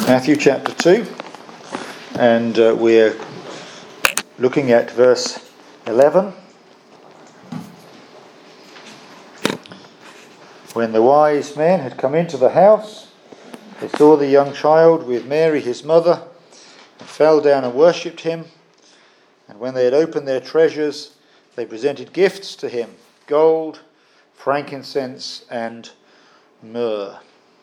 Matthew chapter 2, and we're looking at verse 11. When the wise men had come into the house, they saw the young child with Mary his mother, and fell down and worshipped him. And when they had opened their treasures, they presented gifts to him: gold, frankincense, and myrrh.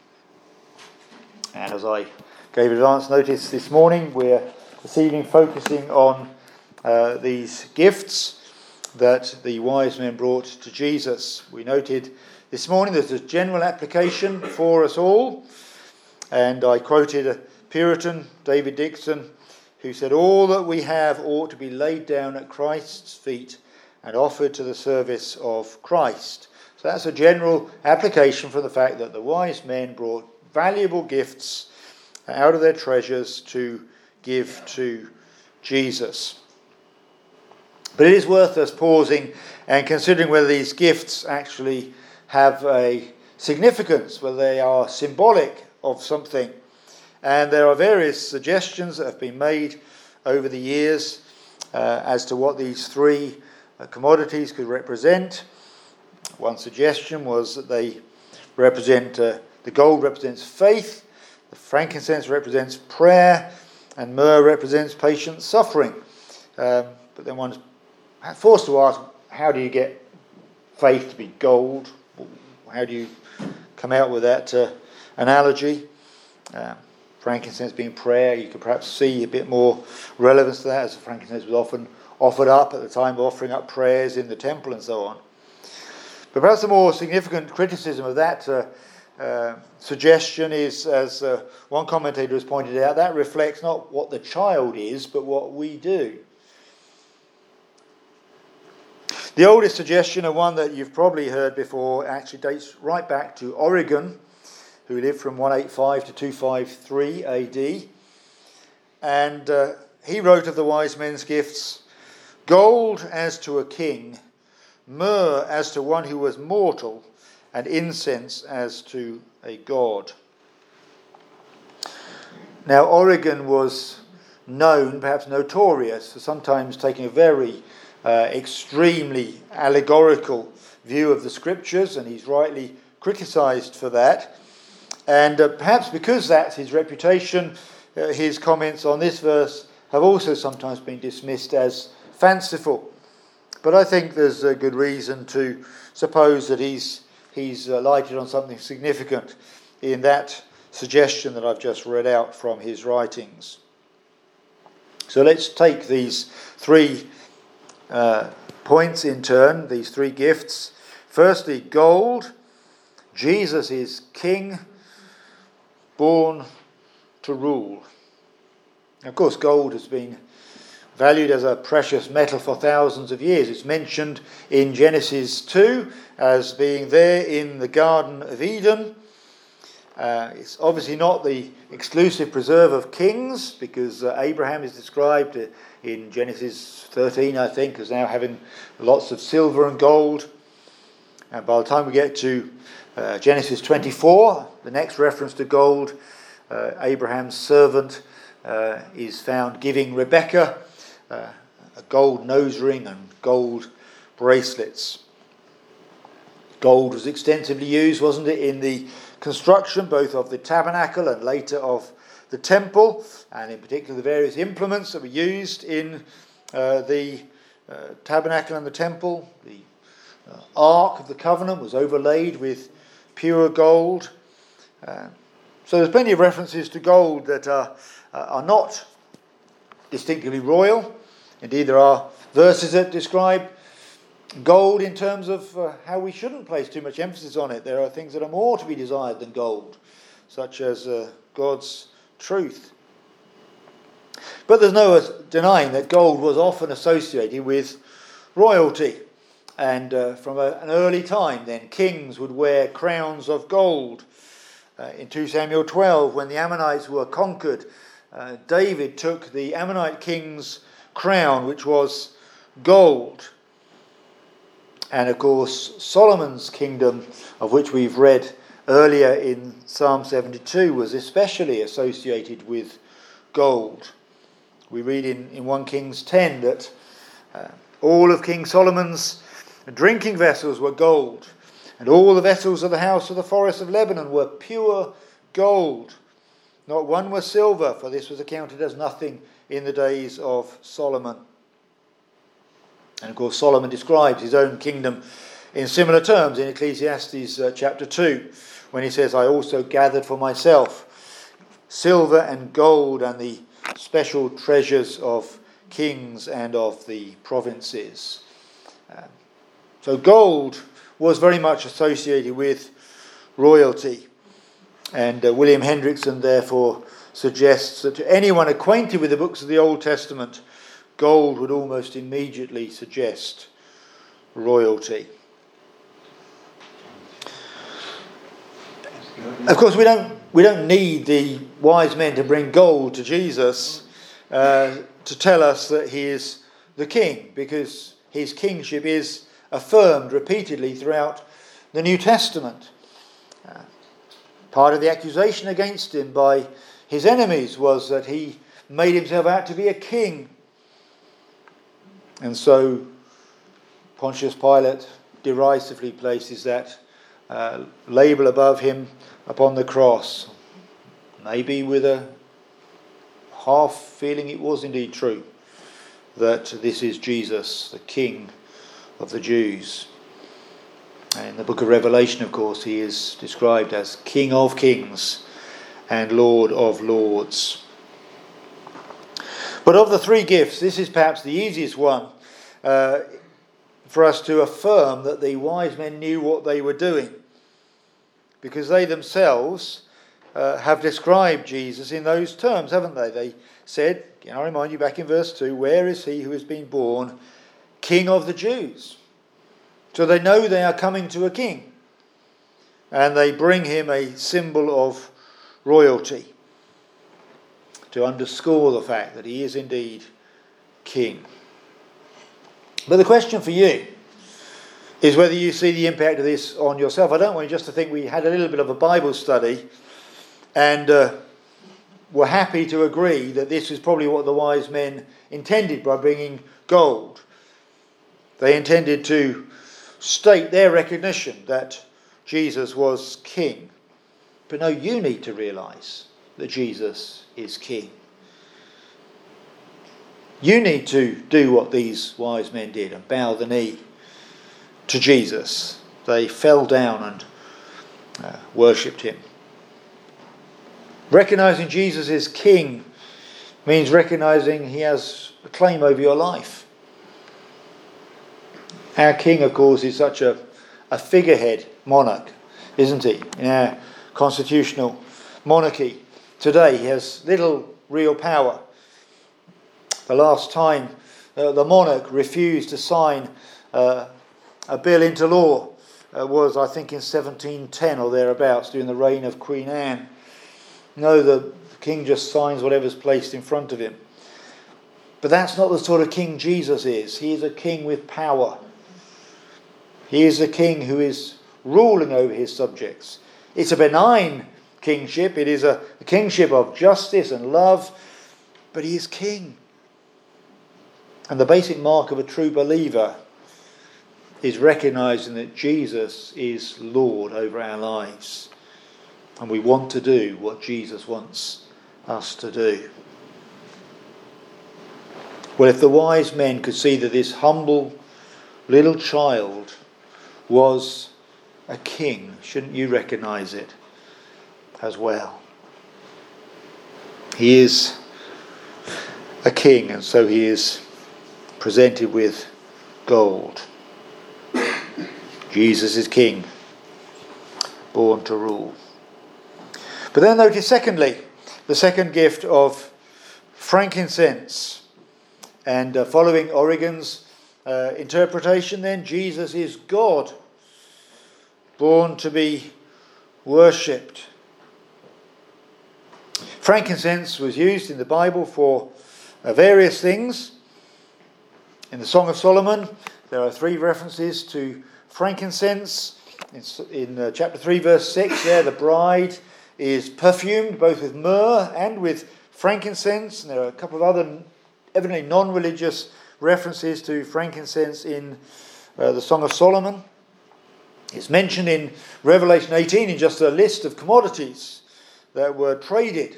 And as I gave advance notice this morning, we're this evening focusing on these gifts that the wise men brought to Jesus. We noted this morning there's a general application for us all, and I quoted a Puritan, David Dixon, who said, "All that we have ought to be laid down at Christ's feet and offered to the service of Christ." So that's a general application for the fact that the wise men brought valuable gifts out of their treasures to give to Jesus. But it is worth us pausing and considering whether these gifts actually have a significance, whether they are symbolic of something. And there are various suggestions that have been made over the years as to what these three commodities could represent. One suggestion was that they represent, the gold represents faith, the frankincense represents prayer, and myrrh represents patient suffering. But then one's forced to ask, how do you get faith to be gold? How do you come out with that analogy? Frankincense being prayer, you could perhaps see a bit more relevance to that, as the frankincense was often offered up at the time of offering up prayers in the temple and so on. But perhaps a more significant criticism of that suggestion is, as one commentator has pointed out, that reflects not what the child is, but what we do. The oldest suggestion, and one that you've probably heard before, actually dates right back to Origen, who lived from 185 to 253 AD. And he wrote of the wise men's gifts: gold as to a king, myrrh as to one who was mortal, and incense as to a god. Now, Origen was known, perhaps notorious, for sometimes taking a very extremely allegorical view of the scriptures, and he's rightly criticised for that. And perhaps because that's his reputation, his comments on this verse have also sometimes been dismissed as fanciful. But I think there's a good reason to suppose that he's lighted on something significant in that suggestion that I've just read out from his writings. So let's take these three points in turn, these three gifts. Firstly, gold. Jesus is king, born to rule. Of course, gold has been valued as a precious metal for thousands of years. It's mentioned in Genesis 2 as being there in the Garden of Eden. It's obviously not the exclusive preserve of kings, because Abraham is described in Genesis 13, I think, as now having lots of silver and gold. And by the time we get to Genesis 24, the next reference to gold, Abraham's servant is found giving Rebekah a gold nose ring and gold bracelets. Gold was extensively used, wasn't it, in the construction both of the tabernacle and later of the temple, and in particular the various implements that were used in the tabernacle and the temple. The Ark of the Covenant was overlaid with pure gold. So there's plenty of references to gold that are not distinctively royal. Indeed, there are verses that describe gold in terms of how we shouldn't place too much emphasis on it. There are things that are more to be desired than gold, such as God's truth. But there's no denying that gold was often associated with royalty. And from an early time then, kings would wear crowns of gold. In 2 Samuel 12, when the Ammonites were conquered, David took the Ammonite king's crown, which was gold. And of course, Solomon's kingdom, of which we've read earlier in Psalm 72 was especially associated with gold. We read in 1 Kings 10 that all of King Solomon's drinking vessels were gold, and all the vessels of the house of the forest of Lebanon were pure gold. Not one was silver, for this was accounted as nothing in the days of Solomon. And of course Solomon describes his own kingdom in similar terms in Ecclesiastes chapter 2, when he says, I also gathered for myself silver and gold and the special treasures of kings and of the provinces. So gold was very much associated with royalty. And William Hendrickson therefore suggests that to anyone acquainted with the books of the Old Testament, gold would almost immediately suggest royalty. Of course, we don't need the wise men to bring gold to Jesus to tell us that he is the king, because his kingship is affirmed repeatedly throughout the New Testament. Part of the accusation against him by his enemies was that he made himself out to be a king. And so Pontius Pilate derisively places that label above him upon the cross, maybe with a half feeling it was indeed true that this is Jesus, the King of the Jews. And in the book of Revelation, of course, he is described as King of Kings and Lord of Lords. But of the three gifts, this is perhaps the easiest one for us to affirm that the wise men knew what they were doing, because they themselves have described Jesus in those terms, haven't they? They said, I remind you back in verse 2, where is he who has been born King of the Jews? So they know they are coming to a king, and they bring him a symbol of royalty to underscore the fact that he is indeed king. But the question for you is whether you see the impact of this on yourself. I don't want you just to think we had a little bit of a Bible study and were happy to agree that this is probably what the wise men intended by bringing gold. They intended to state their recognition that Jesus was king. But no, you need to realise that Jesus is king. You need to do what these wise men did and bow the knee to Jesus. They fell down and worshipped him. Recognising Jesus is king means recognising he has a claim over your life. Our king, of course, is such a figurehead monarch, isn't he? In our constitutional monarchy today, he has little real power. The last time the monarch refused to sign a bill into law was, I think, in 1710 or thereabouts, during the reign of Queen Anne. No, the king just signs whatever's placed in front of him. But that's not the sort of king Jesus is. He is a king with power. He is a king who is ruling over his subjects. It's a benign kingship. It is a kingship of justice and love. But he is king. And the basic mark of a true believer is recognising that Jesus is Lord over our lives. And we want to do what Jesus wants us to do. Well, if the wise men could see that this humble little child was a king, shouldn't you recognise it as well? He is a king, and so he is presented with gold. Jesus is king, born to rule. But then notice secondly, the second gift of frankincense. And following Origen's interpretation then, Jesus is God, born to be worshipped. Frankincense was used in the Bible for various things. In the Song of Solomon, there are 3 references to frankincense. in chapter 3, verse 6, there the bride is perfumed both with myrrh and with frankincense. And there are a couple of other evidently non-religious references to frankincense in the Song of Solomon. It's mentioned in Revelation 18 in just a list of commodities that were traded,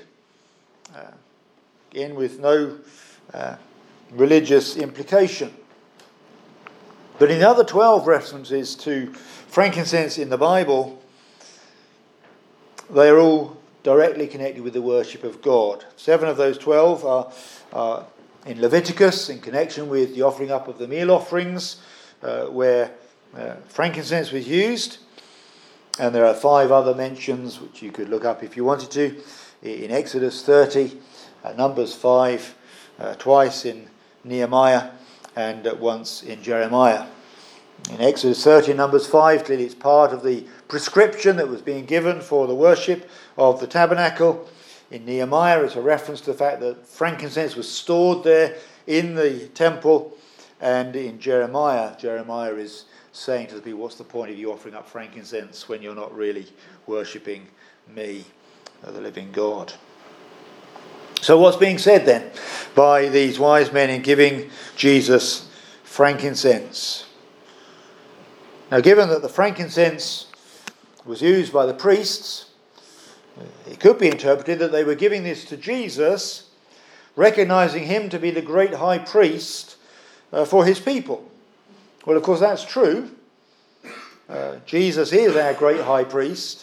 again with no religious implication. But in the other 12 references to frankincense in the Bible, they are all directly connected with the worship of God. 7 of those 12 are in Leviticus, in connection with the offering up of the meal offerings, where frankincense was used. And there are 5 other mentions, which you could look up if you wanted to, in Exodus 30, Numbers 5, twice in Nehemiah, and once in Jeremiah. In Exodus 30 and Numbers 5, clearly it's part of the prescription that was being given for the worship of the tabernacle. In Nehemiah, it's a reference to the fact that frankincense was stored there in the temple. And in Jeremiah is saying to the people, what's the point of you offering up frankincense when you're not really worshipping me, the living God? So what's being said then by these wise men in giving Jesus frankincense? Now, given that the frankincense was used by the priests, it could be interpreted that they were giving this to Jesus, recognizing him to be the great high priest for his people. Well, of course, that's true. Jesus is our great high priest.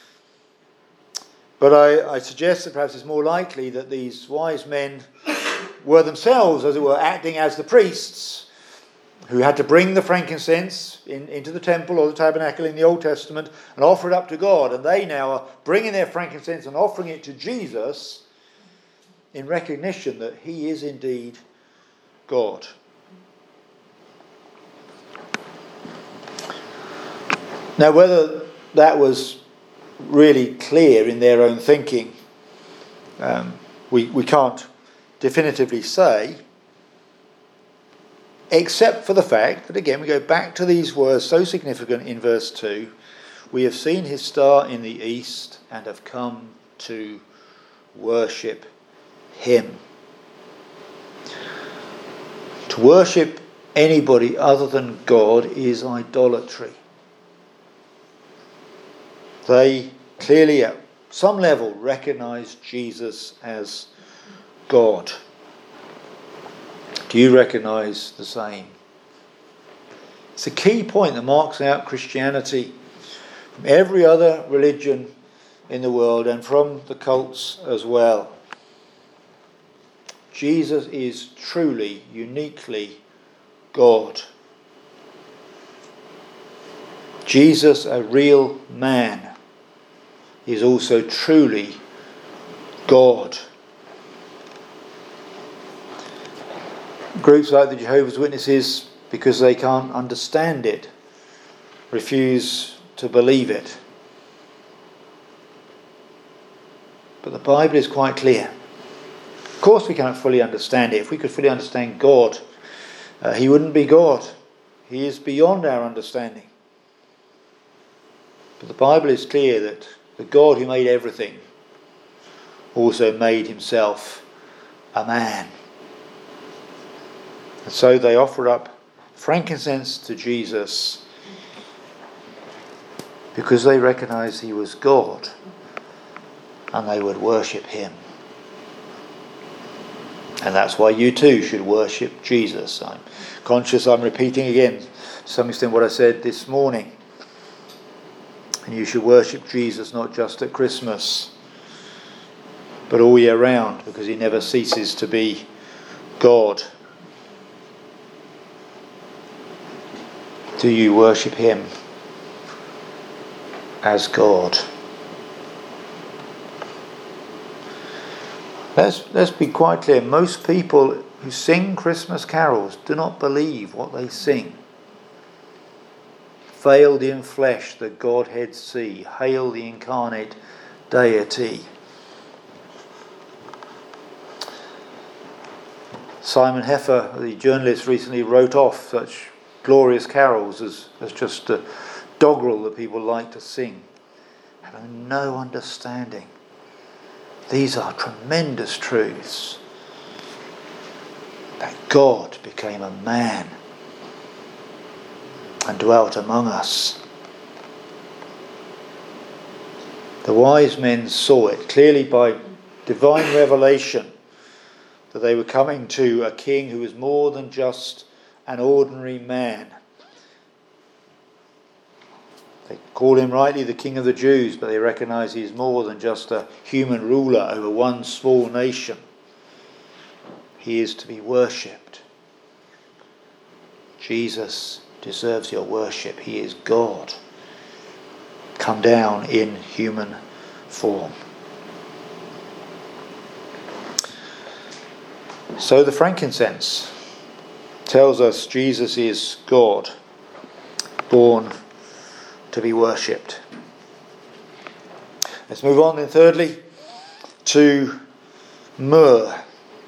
But I suggest that perhaps it's more likely that these wise men were themselves, as it were, acting as the priests who had to bring the frankincense into the temple or the tabernacle in the Old Testament and offer it up to God. And they now are bringing their frankincense and offering it to Jesus in recognition that he is indeed God. Now, whether that was really clear in their own thinking, we can't definitively say, except for the fact that, again, we go back to these words so significant in verse 2, we have seen his star in the east and have come to worship him. To worship anybody other than God is idolatry. They clearly, at some level, recognise Jesus as God. Do you recognise the same? It's a key point that marks out Christianity from every other religion in the world and from the cults as well. Jesus is truly, uniquely God. Jesus, a real man, is also truly God. Groups like the Jehovah's Witnesses, because they can't understand it, refuse to believe it. But the Bible is quite clear. Of course we cannot fully understand it. If we could fully understand God, he wouldn't be God. He is beyond our understanding. But the Bible is clear that the God who made everything also made himself a man. And so they offer up frankincense to Jesus because they recognise he was God and they would worship him. And that's why you too should worship Jesus. I'm conscious I'm repeating again to some extent what I said this morning. And you should worship Jesus not just at Christmas, but all year round, because he never ceases to be God. Do you worship him as God? Let's be quite clear. Most people who sing Christmas carols do not believe what they sing. Veiled in flesh, the Godhead see. Hail the incarnate deity. Simon Heffer, the journalist, recently wrote off such glorious carols as just doggerel that people like to sing, having no understanding. These are tremendous truths. That God became a man and dwelt among us. The wise men saw it clearly by divine revelation that they were coming to a king who was more than just an ordinary man. They call him rightly the King of the Jews, but they recognise he is more than just a human ruler over one small nation. He is to be worshipped. Jesus deserves your worship. He is God, come down in human form. So the frankincense tells us Jesus is God, born to be worshipped. Let's move on then thirdly to myrrh.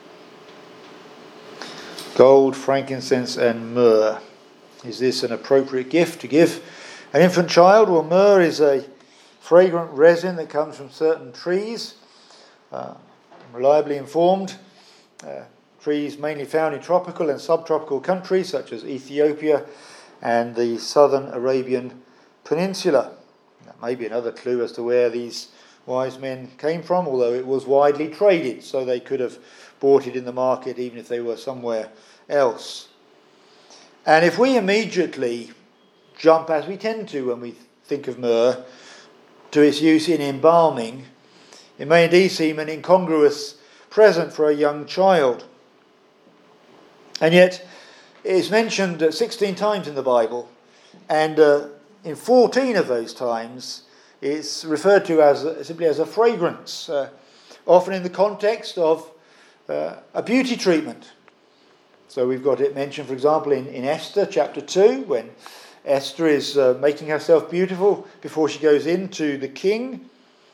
Gold, frankincense and myrrh. Is this an appropriate gift to give an infant child? Well, myrrh is a fragrant resin that comes from certain trees. I'm reliably informed. Trees mainly found in tropical and subtropical countries such as Ethiopia and the southern Arabian Peninsula. That may be another clue as to where these wise men came from, although it was widely traded, so they could have bought it in the market even if they were somewhere else. And if we immediately jump, as we tend to when we think of myrrh, to its use in embalming, it may indeed seem an incongruous present for a young child. And yet it is mentioned 16 times in the Bible, and in 14 of those times it's referred to as simply as a fragrance, often in the context of a beauty treatment. So we've got it mentioned, for example, in Esther chapter 2, when Esther is making herself beautiful before she goes into the king.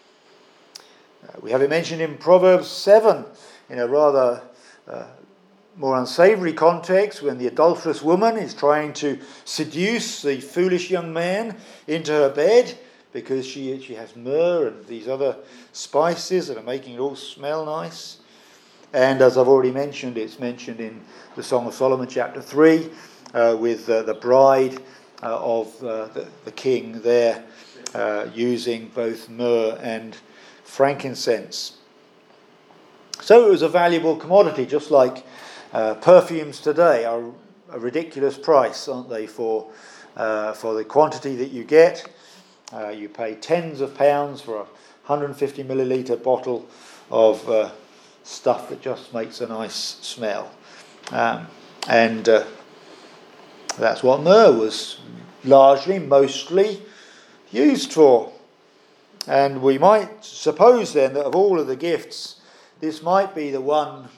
We have it mentioned in Proverbs 7 in a rather more unsavoury context, when the adulterous woman is trying to seduce the foolish young man into her bed because she has myrrh and these other spices that are making it all smell nice. And as I've already mentioned, it's mentioned in the Song of Solomon chapter 3 with the bride of the king there using both myrrh and frankincense. So it was a valuable commodity, just like perfumes today are a ridiculous price, aren't they, for the quantity that you get. You pay tens of pounds for a 150 millilitre bottle of stuff that just makes a nice smell. And that's what myrrh was mostly used for. And we might suppose then that of all of the gifts, this might be the one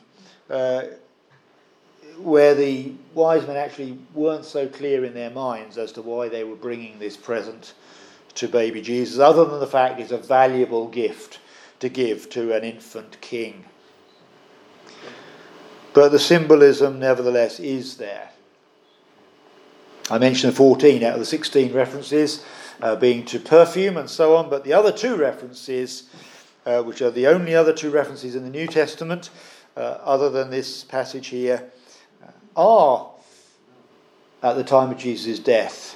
where the wise men actually weren't so clear in their minds as to why they were bringing this present to baby Jesus, other than the fact it's a valuable gift to give to an infant king. But the symbolism, nevertheless, is there. I mentioned 14 out of the 16 references being to perfume and so on, but the other two references, which are the only other two references in the New Testament, other than this passage here, are at the time of Jesus' death.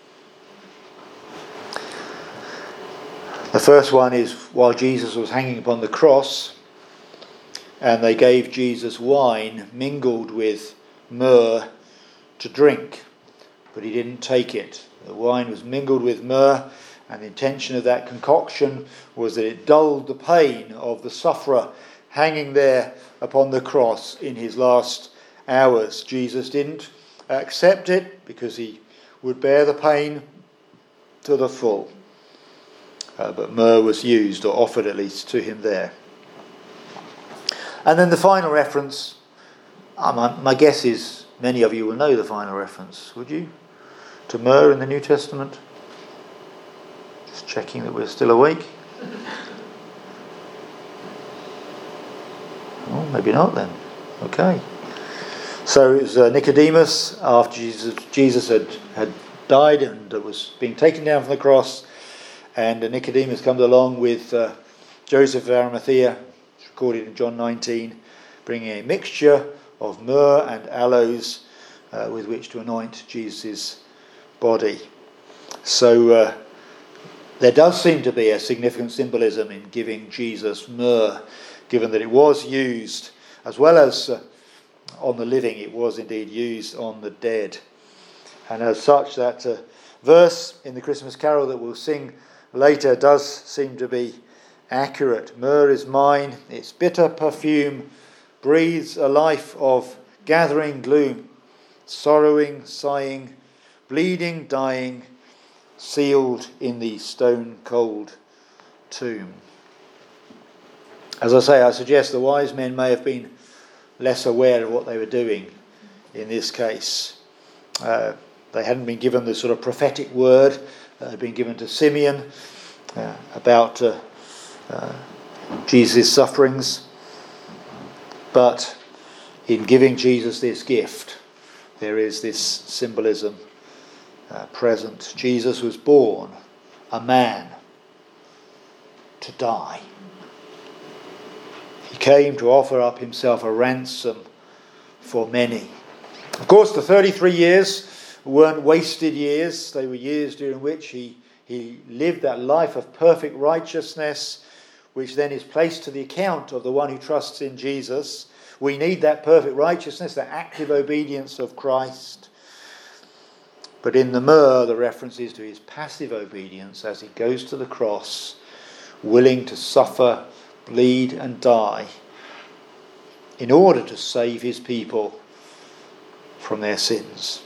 The first one is while Jesus was hanging upon the cross, and they gave Jesus wine mingled with myrrh to drink, but he didn't take it. The wine was mingled with myrrh, and the intention of that concoction was that it dulled the pain of the sufferer hanging there upon the cross in his last hours. Jesus didn't accept it because he would bear the pain to the full. But myrrh was used, or offered at least, to him there. And then the final reference, my guess is many of you will know the final reference, would you? To myrrh in the New Testament? Just checking that we're still awake. Oh, maybe not then. Okay. So it was Nicodemus, after Jesus had died and was being taken down from the cross, and Nicodemus comes along with Joseph of Arimathea, recorded in John 19, bringing a mixture of myrrh and aloes with which to anoint Jesus' body. So there does seem to be a significant symbolism in giving Jesus myrrh, given that it was used, as well as on the living, it was indeed used on the dead. And as such, that verse in the Christmas carol that we'll sing later does seem to be accurate. Myrrh is mine, its bitter perfume breathes a life of gathering gloom, sorrowing, sighing, bleeding, dying, sealed in the stone-cold tomb. As I say, I suggest the wise men may have been less aware of what they were doing in this case. They hadn't been given the sort of prophetic word that had been given to Simeon about Jesus' sufferings. But in giving Jesus this gift, there is this symbolism present. Jesus was born a man to die. He came to offer up himself a ransom for many. Of course, the 33 years weren't wasted years. They were years during which he lived that life of perfect righteousness, which then is placed to the account of the one who trusts in Jesus. We need that perfect righteousness, that active obedience of Christ. But in the myrrh, the reference is to his passive obedience as he goes to the cross, willing to suffer, bleed and die in order to save his people from their sins.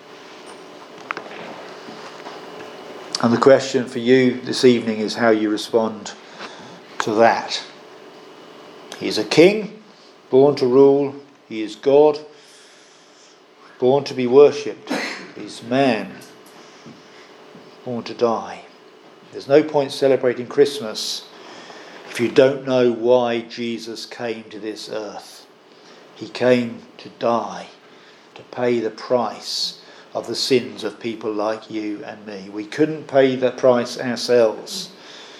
And the question for you this evening is how you respond to that. He is a king, born to rule. He is God, born to be worshipped. He's man, born to die. There's no point celebrating Christmas if you don't know why Jesus came to this earth. He came to die, to pay the price of the sins of people like you and me. We couldn't pay the price ourselves.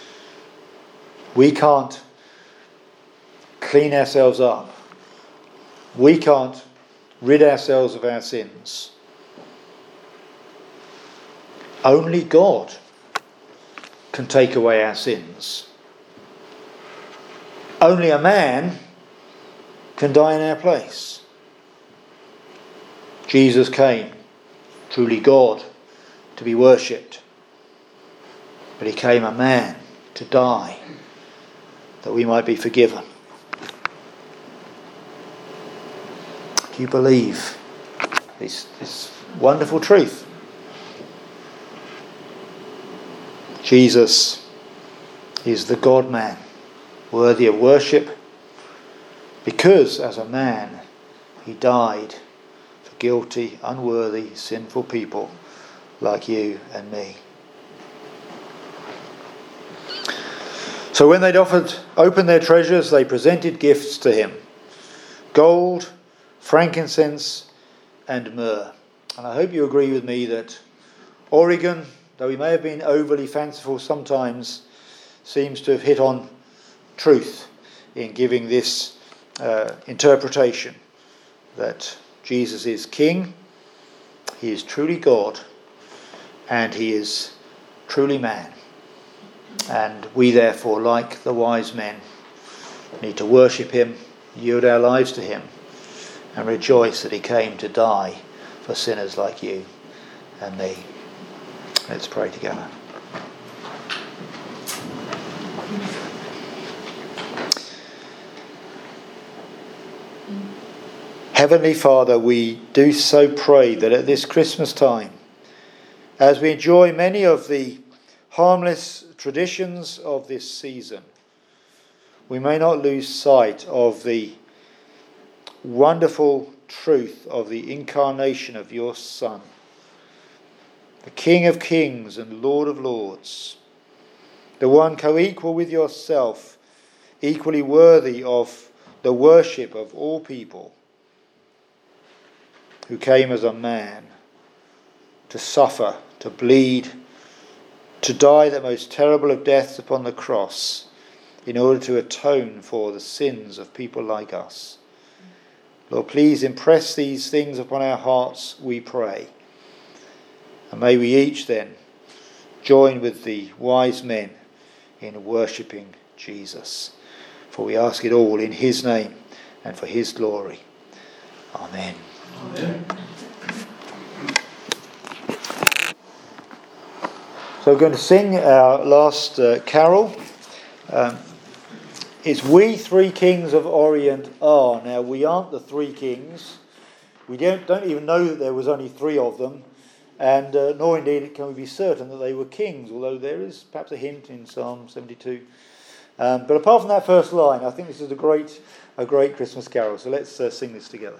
We can't clean ourselves up. We can't rid ourselves of our sins. Only God can take away our sins. Only a man can die in our place. Jesus came, truly God, to be worshipped. But he came a man to die, that we might be forgiven. Do you believe this wonderful truth? Jesus is the God-man, worthy of worship, because as a man he died for guilty, unworthy, sinful people like you and me. So when they'd opened their treasures, they presented gifts to him: gold, frankincense and myrrh. And I hope you agree with me that Origen, though he may have been overly fanciful sometimes, seems to have hit on truth in giving this interpretation that Jesus is King, he is truly God, and he is truly man. And we therefore, like the wise men, need to worship him, yield our lives to him, and rejoice that he came to die for sinners like you and me. Let's pray together. Heavenly Father, we do so pray that at this Christmas time, as we enjoy many of the harmless traditions of this season, we may not lose sight of the wonderful truth of the incarnation of your Son, the King of Kings and Lord of Lords, the one co-equal with yourself, equally worthy of the worship of all people, who came as a man to suffer, to bleed, to die that most terrible of deaths upon the cross, in order to atone for the sins of people like us. Lord, please impress these things upon our hearts, we pray. And may we each then join with the wise men in worshipping Jesus. For we ask it all in his name and for his glory. Amen. Amen. So we're going to sing our last carol. It's We Three Kings of Orient Are. Now, we aren't the three kings. We don't even know that there was only three of them, and nor indeed can we be certain that they were kings, although there is perhaps a hint in Psalm 72. But apart from that first line, I think this is a great Christmas carol. So let's sing this together.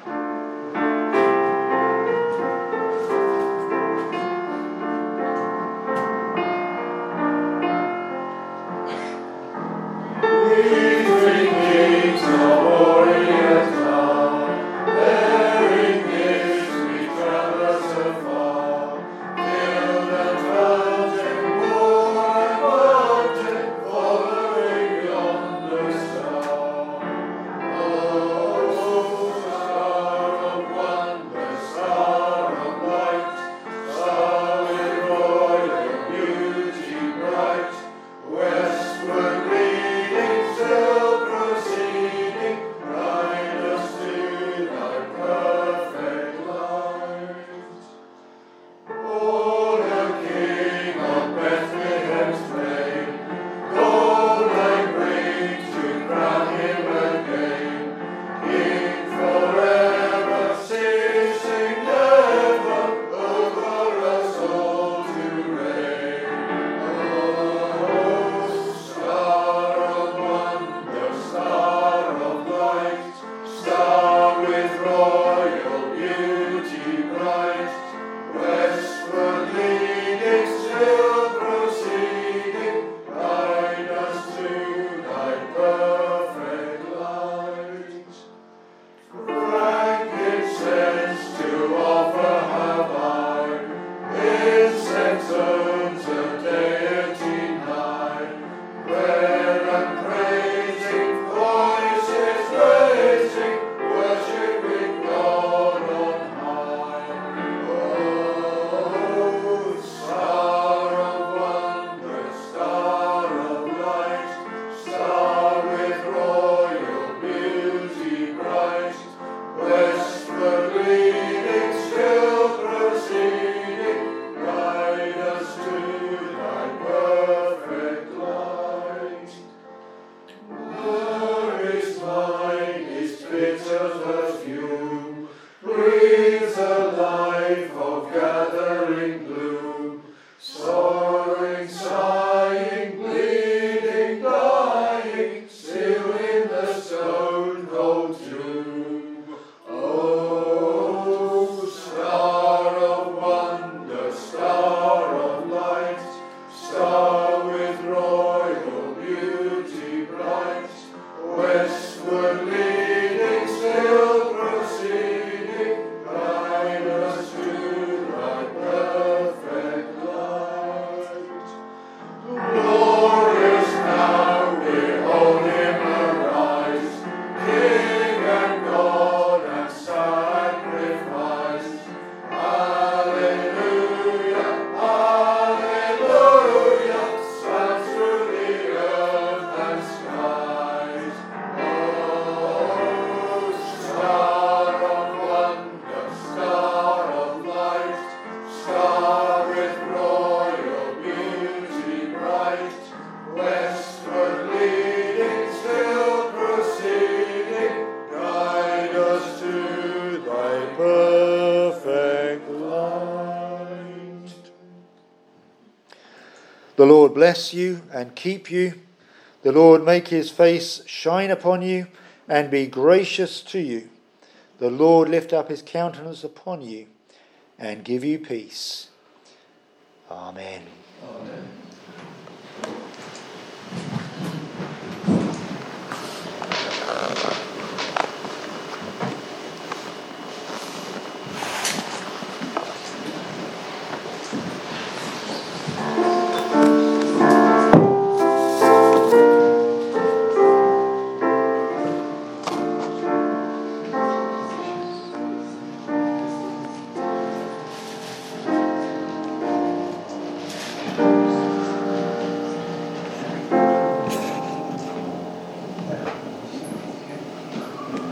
The Lord bless you and keep you. The Lord make his face shine upon you and be gracious to you. The Lord lift up his countenance upon you and give you peace. Amen. Amen.